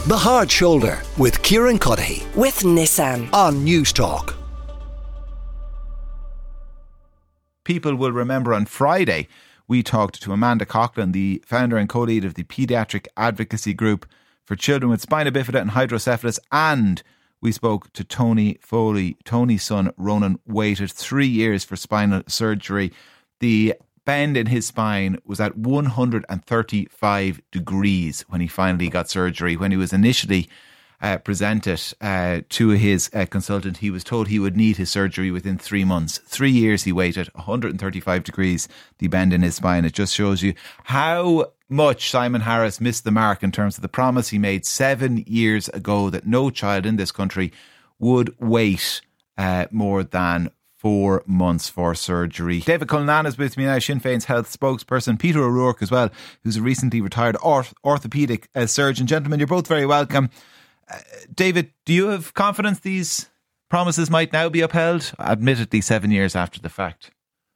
The Hard Shoulder with Kieran Cuddihy with Nissan on News Talk. People will remember on Friday we talked to Amanda Coughlin, the founder and co-lead of the Paediatric Advocacy Group for Children with Spina Bifida and Hydrocephalus, and we spoke to Tony Foley. Tony's son Ronan waited 3 years for spinal surgery. The bend in his spine was at 135 degrees when he finally got surgery. When he was initially presented to his consultant, he was told he would need his surgery within 3 months. 3 years he waited, 135 degrees, the bend in his spine. It just shows you how much Simon Harris missed the mark in terms of the promise he made 7 years ago that no child in this country would wait more than 4 months for surgery. David Cullinane is with me now, Sinn Féin's health spokesperson. Peter O'Rourke as well, who's a recently retired orthopaedic surgeon. Gentlemen, you're both very welcome. David, do you have confidence these promises might now be upheld, admittedly 7 years after the fact?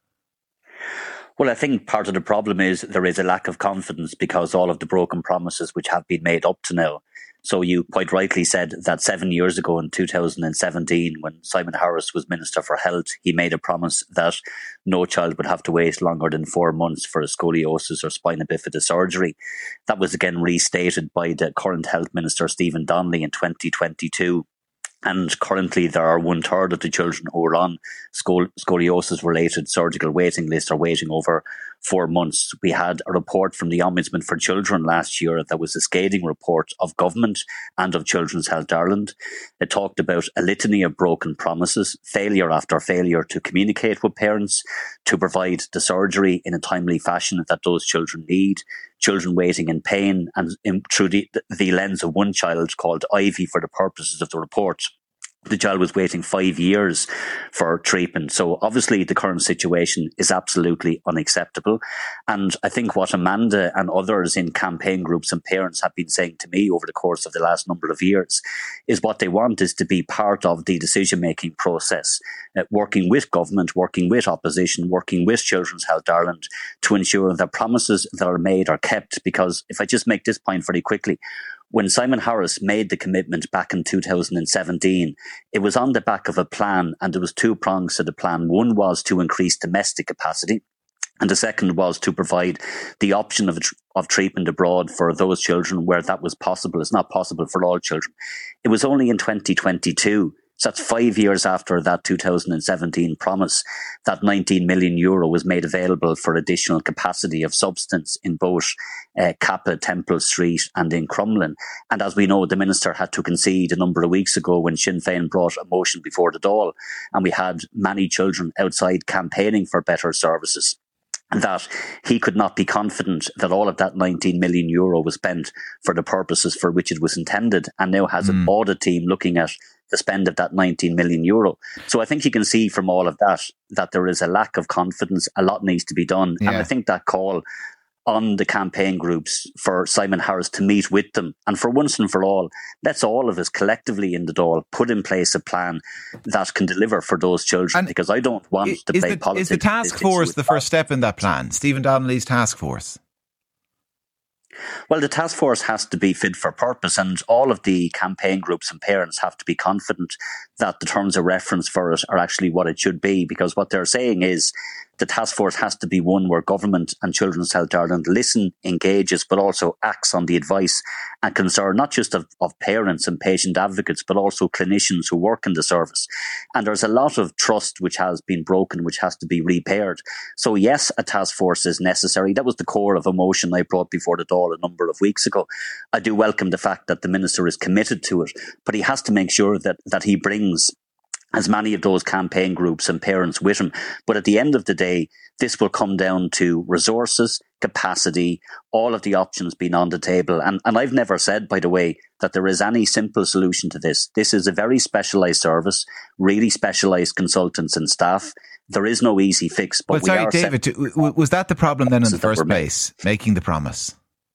Well, I think part of the problem is there is a lack of confidence because all of the broken promises which have been made up to now. So you quite rightly said that 7 years ago in 2017, when Simon Harris was Minister for Health, he made a promise that no child would have to wait longer than 4 months for a scoliosis or spina bifida surgery. That was again restated by the current Health Minister, Stephen Donnelly, in 2022. And currently there are 1/3 of the children who are on scoliosis-related surgical waiting list are waiting over 4 months. We had a report from the Ombudsman for Children last year that was a scathing report of government and of Children's Health Ireland. It talked about a litany of broken promises, failure after failure to communicate with parents, to provide the surgery in a timely fashion that those children need, children waiting in pain, and through the lens of one child called Ivy for the purposes of the report, the child was waiting 5 years for treatment. So obviously the current situation is absolutely unacceptable. And I think what Amanda and others in campaign groups and parents have been saying to me over the course of the last number of years is what they want is to be part of the decision-making process, working with government, working with opposition, working with Children's Health Ireland to ensure that promises that are made are kept. Because if I just make this point very quickly, when Simon Harris made the commitment back in 2017, it was on the back of a plan, and there was 2 prongs to the plan. One was to increase domestic capacity, and the second was to provide the option of treatment abroad for those children where that was possible. It's not possible for all children. It was only in 2022, so that's 5 years after that 2017 promise, that €19 million was made available for additional capacity of substance in both Kappa, Temple Street and in Crumlin. And as we know, the Minister had to concede a number of weeks ago when Sinn Féin brought a motion before the Dáil, and we had many children outside campaigning for better services, that he could not be confident that all of that €19 million was spent for the purposes for which it was intended, and now has an audit team looking at the spend of that €19 million. So I think you can see from all of that there is a lack of confidence. A lot needs to be done. Yeah. And I think that call on the campaign groups for Simon Harris to meet with them, and for once and for all, let's all of us collectively in the Dáil put in place a plan that can deliver for those children, because I don't want to play politics. Is the task force the first step in that plan? Stephen Donnelly's task force? Well, the task force has to be fit for purpose, and all of the campaign groups and parents have to be confident that the terms of reference for it are actually what it should be, because what they're saying is the task force has to be one where government and Children's Health Ireland listen, engages, but also acts on the advice and concern not just of parents and patient advocates, but also clinicians who work in the service. And there's a lot of trust which has been broken, which has to be repaired. So yes, a task force is necessary. That was the core of a motion I brought before the Dáil a number of weeks ago. I do welcome the fact that the Minister is committed to it, but he has to make sure that he brings as many of those campaign groups and parents with him. But at the end of the day, this will come down to resources, capacity, all of the options being on the table. And I've never said, by the way, that there is any simple solution to this. This is a very specialised service, really specialised consultants and staff. There is no easy fix. But sorry, David, was that the problem then in the first place, making the promise?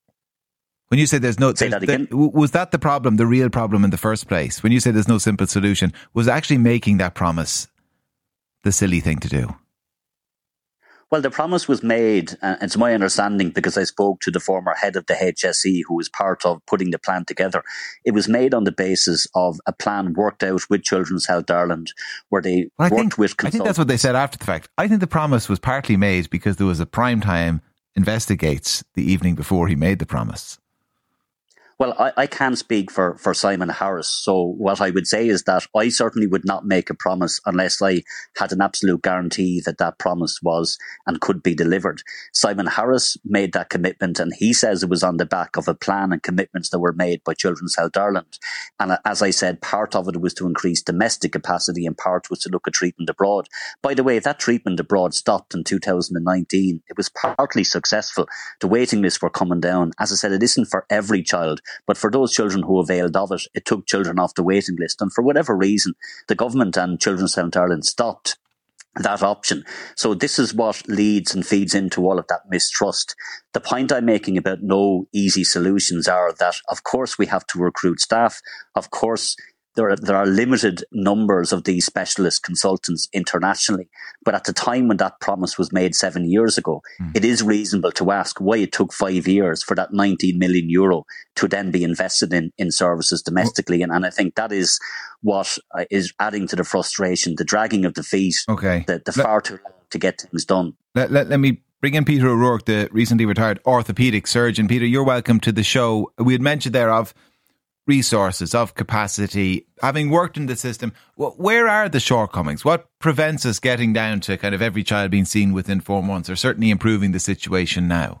When you say there's no... Say that again? Was that the problem, the real problem in the first place? When you say there's no simple solution, was actually making that promise the silly thing to do? Well, the promise was made, and it's my understanding because I spoke to the former head of the HSE who was part of putting the plan together. It was made on the basis of a plan worked out with Children's Health Ireland, where they worked with consultants. I think that's what they said after the fact. I think the promise was partly made because there was a primetime investigates the evening before he made the promise. Well, I can't speak for Simon Harris. So what I would say is that I certainly would not make a promise unless I had an absolute guarantee that that promise was and could be delivered. Simon Harris made that commitment, and he says it was on the back of a plan and commitments that were made by Children's Health Ireland. And as I said, part of it was to increase domestic capacity and part was to look at treatment abroad. By the way, that treatment abroad stopped in 2019. It was partly successful. The waiting lists were coming down. As I said, it isn't for every child. But for those children who availed of it, it took children off the waiting list. And for whatever reason, the government and Children's Health Ireland stopped that option. So this is what leads and feeds into all of that mistrust. The point I'm making about no easy solutions are that, of course, we have to recruit staff. Of course, there are limited numbers of these specialist consultants internationally. But at the time when that promise was made 7 years ago, it is reasonable to ask why it took 5 years for that 19 million euro to then be invested in services domestically. And I think that is what is adding to the frustration, the dragging of the feet, the far too long to get things done. Let me bring in Peter O'Rourke, the recently retired orthopaedic surgeon. Peter, you're welcome to the show. We had mentioned there of resources, of capacity, having worked in the system. Where are the shortcomings? What prevents us getting down to kind of every child being seen within 4 months, or certainly improving the situation now?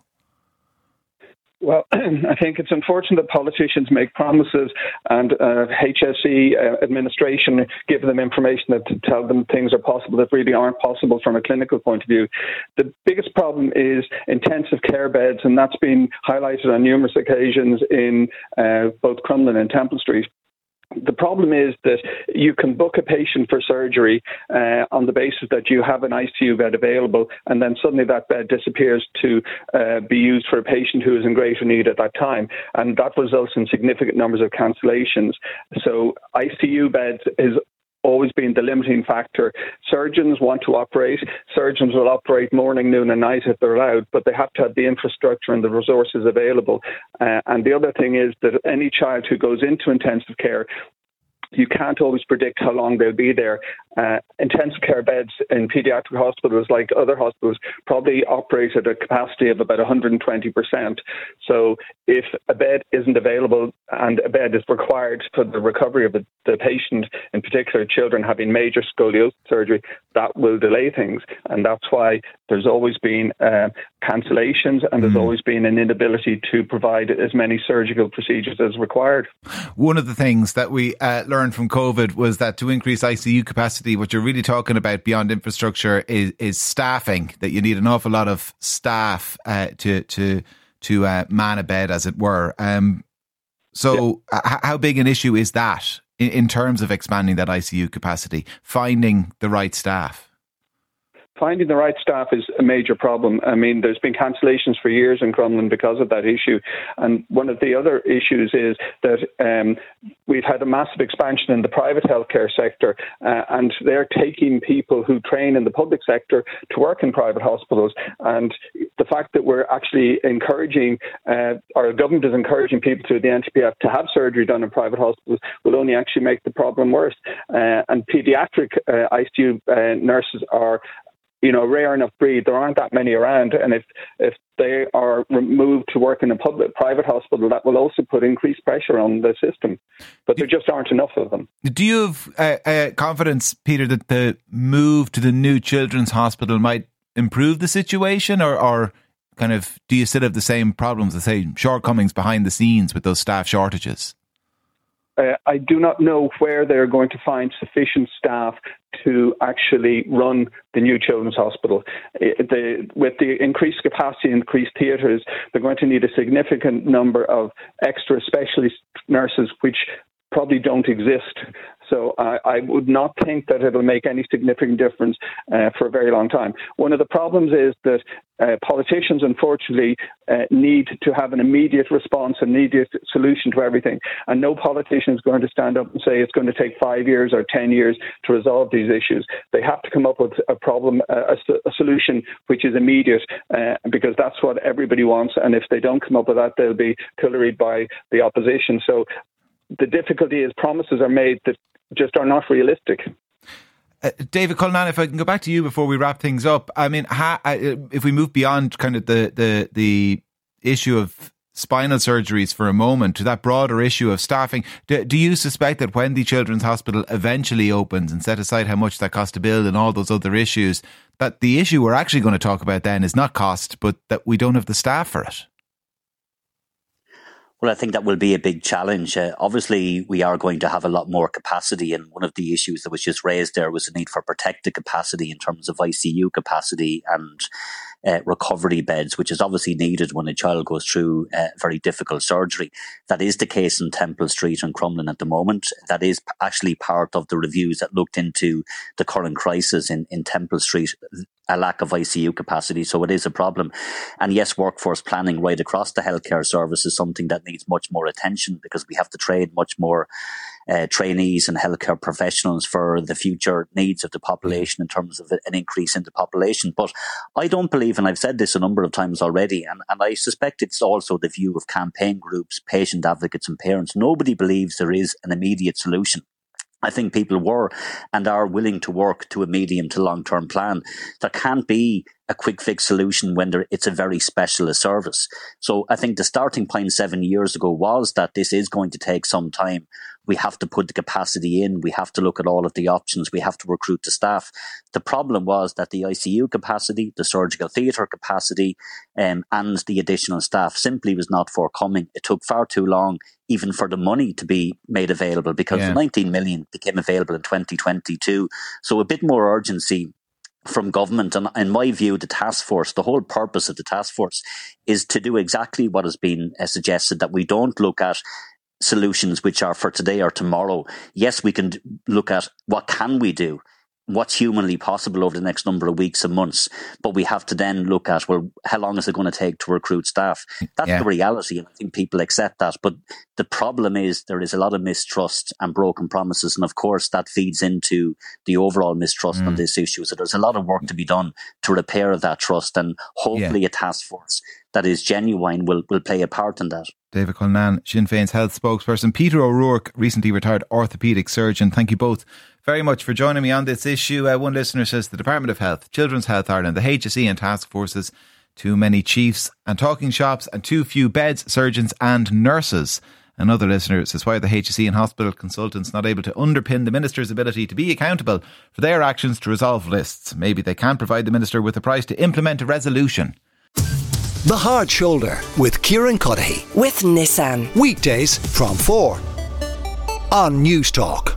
Well, I think it's unfortunate that politicians make promises and HSE administration give them information that to tell them things are possible that really aren't possible from a clinical point of view. The biggest problem is intensive care beds, and that's been highlighted on numerous occasions in both Crumlin and Temple Street. The problem is that you can book a patient for surgery on the basis that you have an ICU bed available, and then suddenly that bed disappears to be used for a patient who is in greater need at that time. And that results in significant numbers of cancellations. So ICU beds is always been the limiting factor. Surgeons want to operate. Surgeons will operate morning, noon and night if they're allowed, but they have to have the infrastructure and the resources available. And the other thing is that any child who goes into intensive care, you can't always predict how long they'll be there. Intensive care beds in paediatric hospitals, like other hospitals, probably operate at a capacity of about 120%. So if a bed isn't available and a bed is required for the recovery of the patient, in particular children having major scoliosis surgery, that will delay things. And that's why there's always been cancellations and there's always been an inability to provide as many surgical procedures as required. One of the things that we learned from COVID was that to increase ICU capacity, what you're really talking about beyond infrastructure is staffing, that you need an awful lot of staff to man a bed, as it were. How big an issue is that in terms of expanding that ICU capacity, finding the right staff? Finding the right staff is a major problem. I mean, there's been cancellations for years in Crumlin because of that issue. And one of the other issues is that we've had a massive expansion in the private healthcare sector, and they're taking people who train in the public sector to work in private hospitals. And the fact that we're actually encouraging, our government is encouraging people through the NTPF to have surgery done in private hospitals will only actually make the problem worse. And paediatric ICU nurses are a rare enough breed. There aren't that many around, and if they are moved to work in a private hospital, that will also put increased pressure on the system. But there just aren't enough of them. Do you have confidence, Peter, that the move to the new children's hospital might improve the situation, or kind of do you still have the same problems, the same shortcomings behind the scenes with those staff shortages? I do not know where they're going to find sufficient staff to actually run the new children's hospital. With the increased capacity, increased theatres, they're going to need a significant number of extra specialist nurses, which probably don't exist. So I would not think that it'll make any significant difference for a very long time. One of the problems is that politicians, unfortunately, need to have an immediate response, an immediate solution to everything. And no politician is going to stand up and say it's going to take 5 years or 10 years to resolve these issues. They have to come up with a problem, a solution which is immediate, because that's what everybody wants. And if they don't come up with that, they'll be pilloried by the opposition. So the difficulty is promises are made that just are not realistic. David Cullinane, if I can go back to you before we wrap things up. I mean, if we move beyond kind of the issue of spinal surgeries for a moment to that broader issue of staffing, do you suspect that when the Children's Hospital eventually opens, and set aside how much that costs to build and all those other issues, that the issue we're actually going to talk about then is not cost, but that we don't have the staff for it? Well, I think that will be a big challenge. Obviously, we are going to have a lot more capacity, and one of the issues that was just raised there was the need for protected capacity in terms of ICU capacity and recovery beds, which is obviously needed when a child goes through very difficult surgery. That is the case in Temple Street and Crumlin at the moment. That is actually part of the reviews that looked into the current crisis in Temple Street, a lack of ICU capacity. So it is a problem. And yes, workforce planning right across the healthcare service is something that needs much more attention, because we have to train much more trainees and healthcare professionals for the future needs of the population in terms of an increase in the population. But I don't believe, and I've said this a number of times already, and I suspect it's also the view of campaign groups, patient advocates and parents. Nobody believes there is an immediate solution. I think people were and are willing to work to a medium to long-term plan. There can't be a quick fix solution when it's a very specialist service. So I think the starting point 7 years ago was that this is going to take some time. We have to put the capacity in. We have to look at all of the options. We have to recruit the staff. The problem was that the ICU capacity, the surgical theatre capacity, and the additional staff simply was not forthcoming. It took far too long even for the money to be made available, because the 19 million became available in 2022. So a bit more urgency from government. And in my view, the task force, the whole purpose of the task force is to do exactly what has been suggested, that we don't look at solutions which are for today or tomorrow. Yes, we can look at what can we do, what's humanly possible over the next number of weeks and months, but we have to then look at, well, how long is it going to take to recruit staff? That's the reality, and I think people accept that. But the problem is there is a lot of mistrust and broken promises, and of course that feeds into the overall mistrust on this issue. So there's a lot of work to be done to repair that trust, and hopefully a task force that is genuine will play a part in that. David Cullinane, Sinn Féin's health spokesperson. Peter O'Rourke, recently retired orthopaedic surgeon. Thank you both very much for joining me on this issue. One listener says the Department of Health, Children's Health Ireland, the HSE and task forces, too many chiefs and talking shops and too few beds, surgeons and nurses. Another listener says, why are the HSE and hospital consultants not able to underpin the Minister's ability to be accountable for their actions to resolve lists? Maybe they can provide the Minister with a price to implement a resolution. The Hard Shoulder with Kieran Cuddihy. With Nissan. Weekdays from 4 on News Talk.